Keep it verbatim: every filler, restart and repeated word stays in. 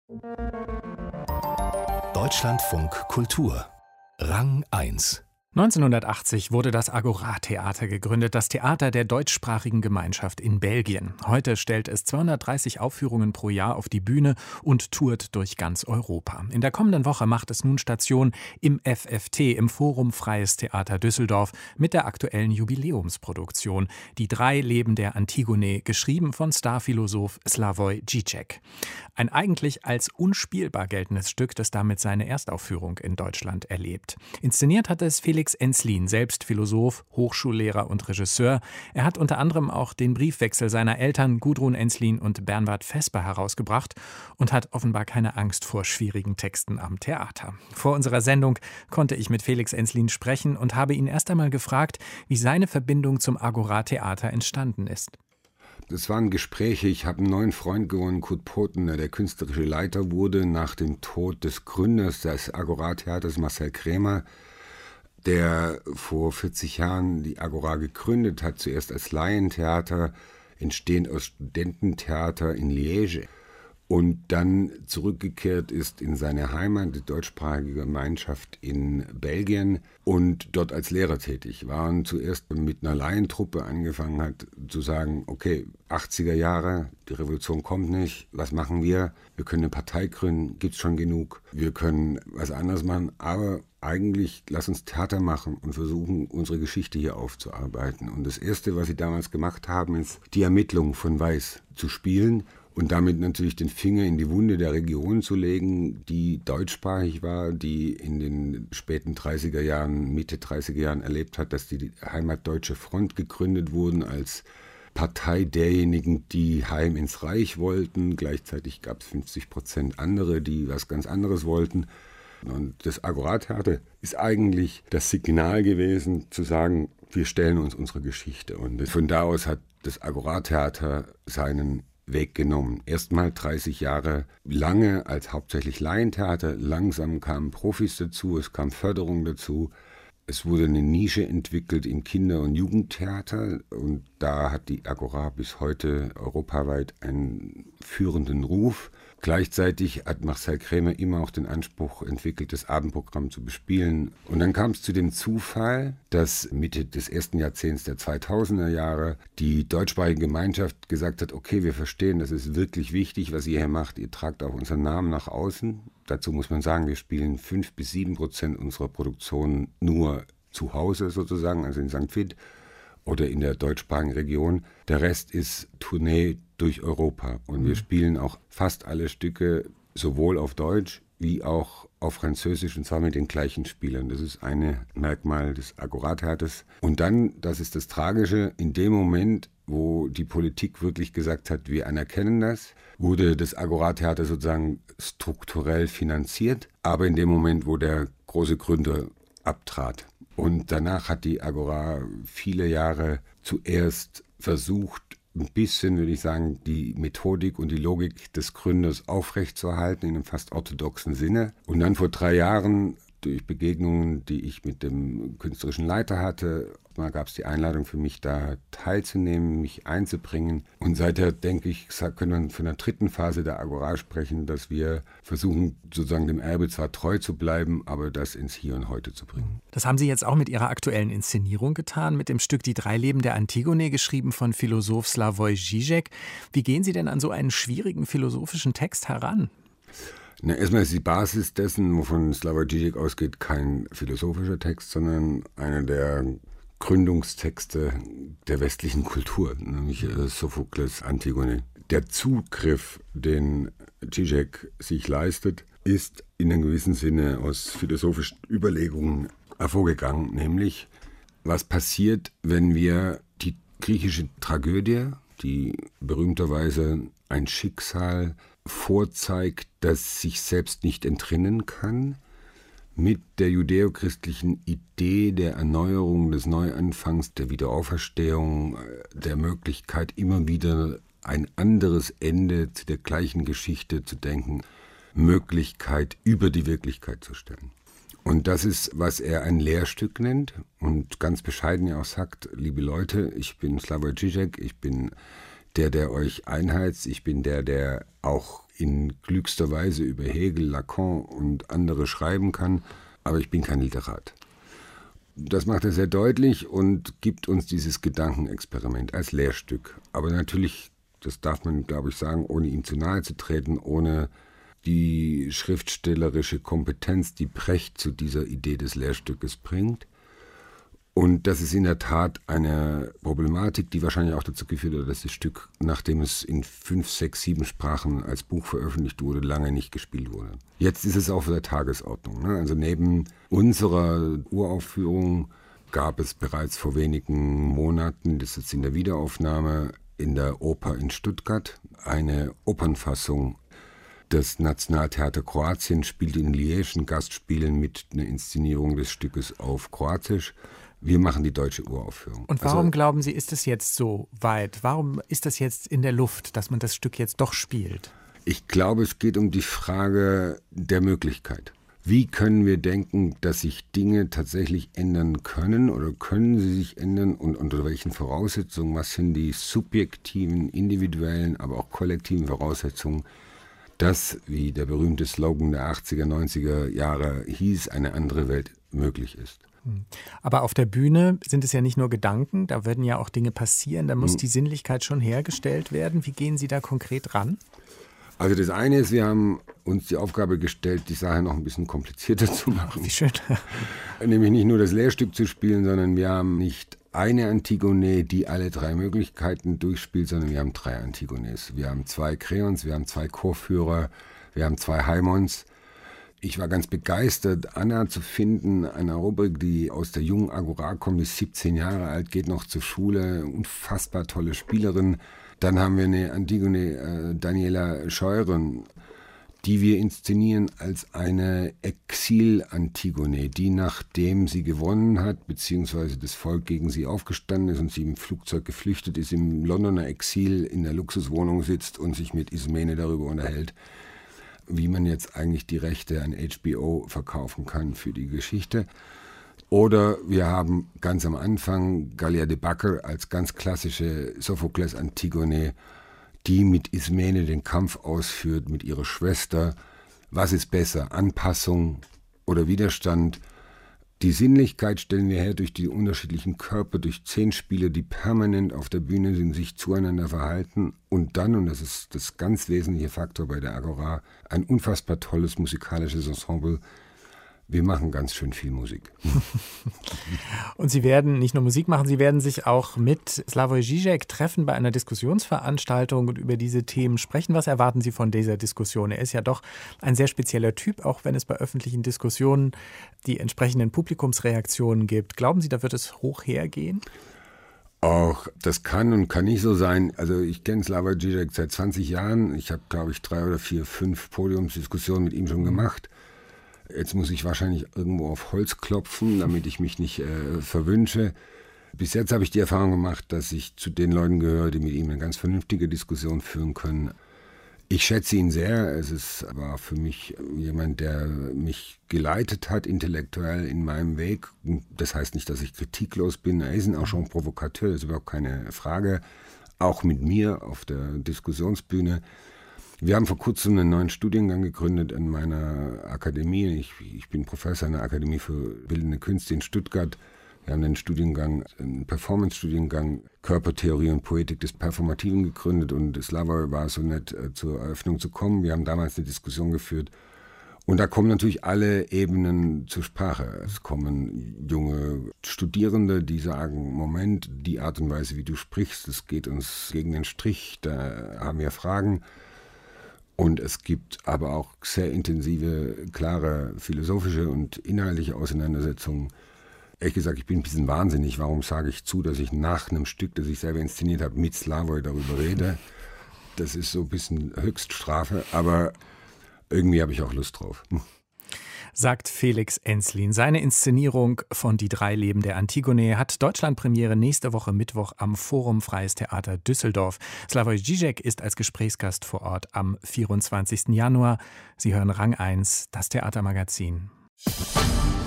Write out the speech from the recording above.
Deutschlandfunk Kultur Rang eins. neunzehnhundertachtzig wurde das Agora-Theater gegründet, das Theater der deutschsprachigen Gemeinschaft in Belgien. Heute stellt es zweihundertdreißig Aufführungen pro Jahr auf die Bühne und tourt durch ganz Europa. In der kommenden Woche macht es nun Station im F F T, im Forum Freies Theater Düsseldorf, mit der aktuellen Jubiläumsproduktion Die drei Leben der Antigone, geschrieben von Starphilosoph Slavoj Žižek. Ein eigentlich als unspielbar geltendes Stück, das damit seine Erstaufführung in Deutschland erlebt. Inszeniert hat es Felix Enslin, selbst Philosoph, Hochschullehrer und Regisseur. Er hat unter anderem auch den Briefwechsel seiner Eltern Gudrun Enslin und Bernward Vesper herausgebracht und hat offenbar keine Angst vor schwierigen Texten am Theater. Vor unserer Sendung konnte ich mit Felix Enslin sprechen und habe ihn erst einmal gefragt, wie seine Verbindung zum Agora-Theater entstanden ist. Das waren Gespräche. Ich habe einen neuen Freund gewonnen, Kurt Potner, der künstlerische Leiter wurde nach dem Tod des Gründers des Agora-Theaters, Marcel Krämer, der vor vierzig Jahren die Agora gegründet hat, zuerst als Laientheater, entstehend aus Studententheater in Liège, und dann zurückgekehrt ist in seine Heimat, die deutschsprachige Gemeinschaft in Belgien, und dort als Lehrer tätig war und zuerst mit einer Laientruppe angefangen hat zu sagen, okay, achtziger Jahre, die Revolution kommt nicht, was machen wir? Wir können eine Partei gründen, gibt's schon genug, wir können was anderes machen, aber eigentlich lass uns Theater machen und versuchen, unsere Geschichte hier aufzuarbeiten. Und das Erste, was sie damals gemacht haben, ist, die Ermittlung von Weiß zu spielen und damit natürlich den Finger in die Wunde der Region zu legen, die deutschsprachig war, die in den späten dreißiger Jahren, Mitte dreißiger Jahren erlebt hat, dass die Heimatdeutsche Front gegründet wurden als Partei derjenigen, die heim ins Reich wollten. Gleichzeitig gab es fünfzig Prozent andere, die was ganz anderes wollten. Und das Agora-Theater ist eigentlich das Signal gewesen, zu sagen, wir stellen uns unsere Geschichte. Und von da aus hat das Agora-Theater seinen Weg genommen. Erstmal dreißig Jahre lange als hauptsächlich Laientheater. Langsam kamen Profis dazu, es kam Förderung dazu. Es wurde eine Nische entwickelt im Kinder- und Jugendtheater. Und da hat die Agora bis heute europaweit einen führenden Ruf. Gleichzeitig hat Marcel Krämer immer auch den Anspruch entwickelt, das Abendprogramm zu bespielen. Und dann kam es zu dem Zufall, dass Mitte des ersten Jahrzehnts der zweitausender Jahre die deutschsprachige Gemeinschaft gesagt hat, okay, wir verstehen, das ist wirklich wichtig, was ihr hier macht. Ihr tragt auch unseren Namen nach außen. Dazu muss man sagen, wir spielen fünf bis sieben Prozent unserer Produktion nur zu Hause sozusagen, also in Sankt Vith oder in der deutschsprachigen Region. Der Rest ist Tournee durch Europa. Und wir spielen auch fast alle Stücke sowohl auf Deutsch wie auch auf Französisch, und zwar mit den gleichen Spielern. Das ist ein Merkmal des Agora-Theaters. Und dann, das ist das Tragische, in dem Moment, wo die Politik wirklich gesagt hat, wir anerkennen das, wurde das Agora-Theater sozusagen strukturell finanziert, aber in dem Moment, wo der große Gründer abtrat. Und danach hat die Agora viele Jahre zuerst versucht, ein bisschen, würde ich sagen, die Methodik und die Logik des Gründers aufrechtzuerhalten in einem fast orthodoxen Sinne. Und dann vor drei Jahren, durch Begegnungen, die ich mit dem künstlerischen Leiter hatte, mal gab es die Einladung für mich, da teilzunehmen, mich einzubringen. Und seither, denke ich, können wir von der dritten Phase der Agora sprechen, dass wir versuchen, sozusagen dem Erbe zwar treu zu bleiben, aber das ins Hier und Heute zu bringen. Das haben Sie jetzt auch mit Ihrer aktuellen Inszenierung getan, mit dem Stück Die drei Leben der Antigone, geschrieben von Philosoph Slavoj Žižek. Wie gehen Sie denn an so einen schwierigen philosophischen Text heran? Na, erstmal ist die Basis dessen, wovon Slavoj Žižek ausgeht, kein philosophischer Text, sondern einer der Gründungstexte der westlichen Kultur, nämlich äh, Sophokles Antigone. Der Zugriff, den Žižek sich leistet, ist in einem gewissen Sinne aus philosophischen Überlegungen hervorgegangen, nämlich was passiert, wenn wir die griechische Tragödie, die berühmterweise ein Schicksal vorzeigt, das sich selbst nicht entrinnen kann, mit der judäochristlichen Idee der Erneuerung, des Neuanfangs, der Wiederauferstehung, der Möglichkeit, immer wieder ein anderes Ende zu der gleichen Geschichte zu denken, Möglichkeit über die Wirklichkeit zu stellen. Und das ist, was er ein Lehrstück nennt und ganz bescheiden ja auch sagt, liebe Leute, ich bin Slavoj Žižek, ich bin der, der euch einheizt, ich bin der, der auch in klügster Weise über Hegel, Lacan und andere schreiben kann, aber ich bin kein Literat. Das macht er sehr deutlich und gibt uns dieses Gedankenexperiment als Lehrstück. Aber natürlich, das darf man, glaube ich, sagen, ohne ihm zu nahe zu treten, ohne die schriftstellerische Kompetenz, die Brecht zu dieser Idee des Lehrstückes bringt. Und das ist in der Tat eine Problematik, die wahrscheinlich auch dazu geführt hat, dass das Stück, nachdem es in fünf, sechs, sieben Sprachen als Buch veröffentlicht wurde, lange nicht gespielt wurde. Jetzt ist es auf der Tagesordnung. Ne? Also neben unserer Uraufführung gab es bereits vor wenigen Monaten, das ist jetzt in der Wiederaufnahme, in der Oper in Stuttgart, eine Opernfassung. Das Nationaltheater Kroatien spielt in Liège Gastspielen mit einer Inszenierung des Stückes auf Kroatisch. Wir machen die deutsche Uraufführung. Und warum also, glauben Sie, ist es jetzt so weit? Warum ist das jetzt in der Luft, dass man das Stück jetzt doch spielt? Ich glaube, es geht um die Frage der Möglichkeit. Wie können wir denken, dass sich Dinge tatsächlich ändern können oder können sie sich ändern und unter welchen Voraussetzungen? Was sind die subjektiven, individuellen, aber auch kollektiven Voraussetzungen, dass, wie der berühmte Slogan der achtziger, neunziger Jahre hieß, eine andere Welt möglich ist? Aber auf der Bühne sind es ja nicht nur Gedanken, da werden ja auch Dinge passieren, da muss die Sinnlichkeit schon hergestellt werden. Wie gehen Sie da konkret ran? Also das eine ist, wir haben uns die Aufgabe gestellt, die Sache noch ein bisschen komplizierter zu machen. Wie schön. Nämlich nicht nur das Lehrstück zu spielen, sondern wir haben nicht eine Antigone, die alle drei Möglichkeiten durchspielt, sondern wir haben drei Antigones. Wir haben zwei Kreons, wir haben zwei Chorführer, wir haben zwei Haimons. Ich war ganz begeistert, Anna zu finden, eine Rubrik, die aus der jungen Agora kommt, ist siebzehn Jahre alt, geht noch zur Schule, unfassbar tolle Spielerin. Dann haben wir eine Antigone, äh, Daniela Scheuren, die wir inszenieren als eine Exil-Antigone, die nachdem sie gewonnen hat, beziehungsweise das Volk gegen sie aufgestanden ist und sie im Flugzeug geflüchtet ist, im Londoner Exil in der Luxuswohnung sitzt und sich mit Ismene darüber unterhält, wie man jetzt eigentlich die Rechte an H B O verkaufen kann für die Geschichte. Oder wir haben ganz am Anfang Galia de Backer als ganz klassische Sophokles-Antigone, die mit Ismene den Kampf ausführt, mit ihrer Schwester. Was ist besser, Anpassung oder Widerstand? Die Sinnlichkeit stellen wir her durch die unterschiedlichen Körper, durch zehn Spieler, die permanent auf der Bühne sind, sich zueinander verhalten und dann, und das ist das ganz wesentliche Faktor bei der Agora, ein unfassbar tolles musikalisches Ensemble. Wir machen ganz schön viel Musik. Und Sie werden nicht nur Musik machen, Sie werden sich auch mit Slavoj Žižek treffen bei einer Diskussionsveranstaltung und über diese Themen sprechen. Was erwarten Sie von dieser Diskussion? Er ist ja doch ein sehr spezieller Typ, auch wenn es bei öffentlichen Diskussionen die entsprechenden Publikumsreaktionen gibt. Glauben Sie, da wird es hoch hergehen? Auch das kann und kann nicht so sein. Also ich kenne Slavoj Žižek seit zwanzig Jahren. Ich habe, glaube ich, drei oder vier, fünf Podiumsdiskussionen mit ihm schon gemacht. Jetzt muss ich wahrscheinlich irgendwo auf Holz klopfen, damit ich mich nicht äh, verwünsche. Bis jetzt habe ich die Erfahrung gemacht, dass ich zu den Leuten gehöre, die mit ihm eine ganz vernünftige Diskussion führen können. Ich schätze ihn sehr. Es ist aber für mich jemand, der mich geleitet hat, intellektuell in meinem Weg. Das heißt nicht, dass ich kritiklos bin. Er ist auch schon ein Provokateur, das ist überhaupt keine Frage. Auch mit mir auf der Diskussionsbühne. Wir haben vor kurzem einen neuen Studiengang gegründet in meiner Akademie. Ich, ich bin Professor in der Akademie für Bildende Künste in Stuttgart. Wir haben einen Studiengang, einen Performance-Studiengang Körpertheorie und Poetik des Performativen gegründet und Slavoj war so nett, zur Eröffnung zu kommen. Wir haben damals eine Diskussion geführt und da kommen natürlich alle Ebenen zur Sprache. Es kommen junge Studierende, die sagen, Moment, die Art und Weise, wie du sprichst, das geht uns gegen den Strich, da haben wir Fragen. Und es gibt aber auch sehr intensive, klare philosophische und inhaltliche Auseinandersetzungen. Ehrlich gesagt, ich bin ein bisschen wahnsinnig. Warum sage ich zu, dass ich nach einem Stück, das ich selber inszeniert habe, mit Slavoj darüber rede? Das ist so ein bisschen Höchststrafe, aber irgendwie habe ich auch Lust drauf. Sagt Felix Enslin. Seine Inszenierung von Die drei Leben der Antigone hat Deutschlandpremiere nächste Woche Mittwoch am Forum Freies Theater Düsseldorf. Slavoj Žižek ist als Gesprächsgast vor Ort am vierundzwanzigsten Januar. Sie hören Rang eins, das Theatermagazin.